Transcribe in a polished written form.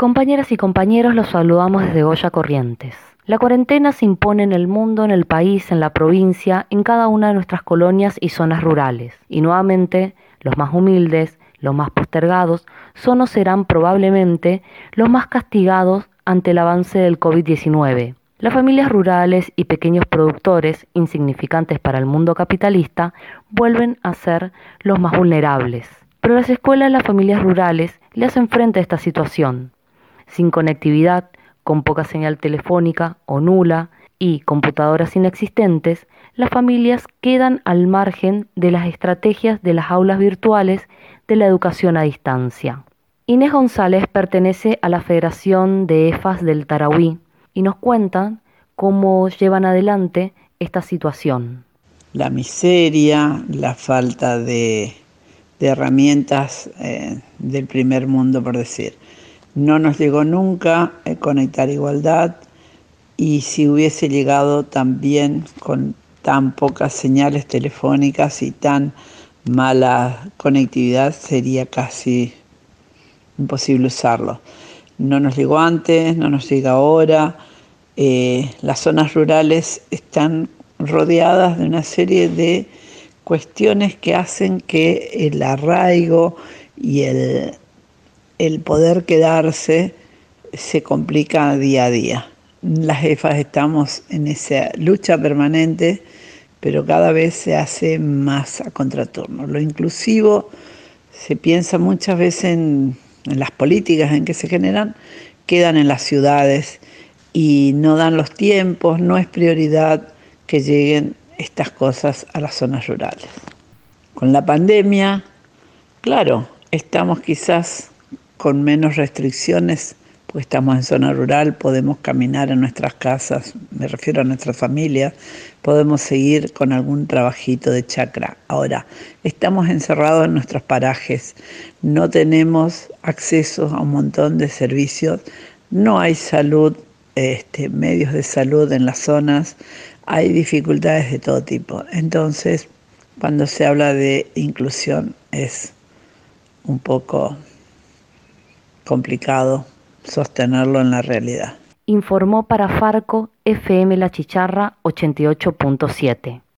Compañeras y compañeros, los saludamos desde Goya Corrientes. La cuarentena se impone en el mundo, en el país, en la provincia, en cada una de nuestras colonias y zonas rurales. Y nuevamente, los más humildes, los más postergados, son o serán probablemente los más castigados ante el avance del COVID-19. Las familias rurales y pequeños productores, insignificantes para el mundo capitalista, vuelven a ser los más vulnerables. Pero las escuelas de las familias rurales le hacen frente a esta situación. Sin conectividad, con poca señal telefónica o nula y computadoras inexistentes, las familias quedan al margen de las estrategias de las aulas virtuales de la educación a distancia. Inés González pertenece a la Federación de EFAS del Tarahui y nos cuentan cómo llevan adelante esta situación. La miseria, la falta de herramientas del primer mundo, por decir. No nos llegó nunca Conectar Igualdad, y si hubiese llegado también con tan pocas señales telefónicas y tan mala conectividad, sería casi imposible usarlo. No nos llegó antes, no nos llega ahora. Las zonas rurales están rodeadas de una serie de cuestiones que hacen que el arraigo y el poder quedarse se complica día a día. Las EFAS estamos en esa lucha permanente, pero cada vez se hace más a contraturno. Lo inclusivo se piensa muchas veces en las políticas en que se generan, quedan en las ciudades y no dan los tiempos, no es prioridad que lleguen estas cosas a las zonas rurales. Con la pandemia, claro, estamos quizás con menos restricciones, porque estamos en zona rural, podemos caminar en nuestras casas, me refiero a nuestras familias, podemos seguir con algún trabajito de chacra. Ahora, estamos encerrados en nuestros parajes, no tenemos acceso a un montón de servicios, no hay salud, medios de salud en las zonas, hay dificultades de todo tipo. Entonces, cuando se habla de inclusión es un poco complicado sostenerlo en la realidad. Informó para Farco FM La Chicharra 88.7.